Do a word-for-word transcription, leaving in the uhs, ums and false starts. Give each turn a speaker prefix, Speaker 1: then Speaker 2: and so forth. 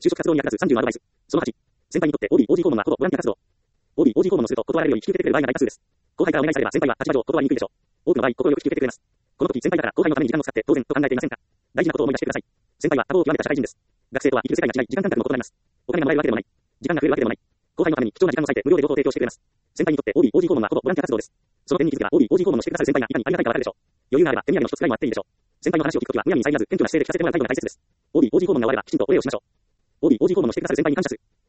Speaker 1: 就職活動に役立つさんじゅうのアドバイス。そのはち、先輩にとって オービー、オージー 訪問はほぼボランティア活動。オービー、オージー 訪問をすると断られるように引き受けてくれる場合が大多数です。後輩からお願いされば先輩は立場上断りにくいでしょう。多くの場合、心よく引き受けてくれます。この時先輩だから後輩のために時間を使って当然と考えていませんか？大事なことを思い出してください。先輩は多忙を極めた社会人です。学生とは生きる世界が違い、時間感覚も異なります。お金がもらえるわけでもない。時間が増えるわけでもない。後輩のために貴重な時間を割いて無料で情報を提供してくれます。先輩にとって オービー、オージー 訪問はほぼボランティア活動です。その点に気づけば オービー、オージー 訪問のしてくださる先輩がいかにありがたいかわかるでしょう。余裕があれば手土産の一つくらいもあっていいでしょう。先輩の話を聞くときはむやみに遮らず謙虚な姿勢で聞かせてもらう態度が大切です。オービー、オージー 訪問が終わればきちんとお礼をしましょう。オービー、オージー 訪問のしてくださる先輩に感謝する。